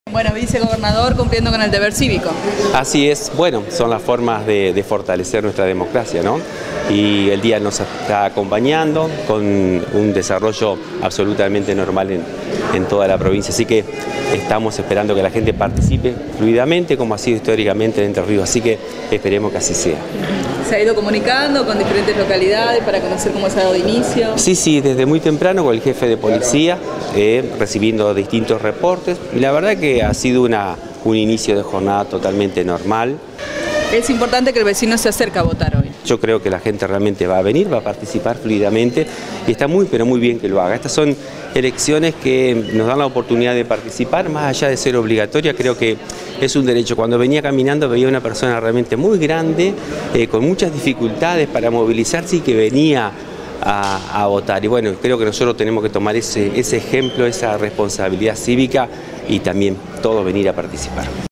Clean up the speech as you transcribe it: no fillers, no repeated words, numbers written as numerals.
Bueno, vicegobernador cumpliendo con el deber cívico. Así es, bueno, son las formas de fortalecer nuestra democracia, ¿no? Y el día nos está acompañando con un desarrollo absolutamente normal en toda la provincia, así que estamos esperando que la gente participe fluidamente como ha sido históricamente en Entre Ríos, así que esperemos que así sea. ¿Se ha ido comunicando con diferentes localidades para conocer cómo se ha dado inicio? Sí, desde muy temprano con el jefe de policía, recibiendo distintos reportes, y la verdad que ha sido un inicio de jornada totalmente normal. Es importante que el vecino se acerque a votar hoy. Yo creo que la gente realmente va a venir, va a participar fluidamente y está pero muy bien que lo haga. Estas son elecciones que nos dan la oportunidad de participar, más allá de ser obligatoria, creo que es un derecho. Cuando venía caminando veía una persona realmente muy grande, con muchas dificultades para movilizarse y que venía a votar. Y bueno, creo que nosotros tenemos que tomar ese ejemplo, esa responsabilidad cívica y también todos venir a participar.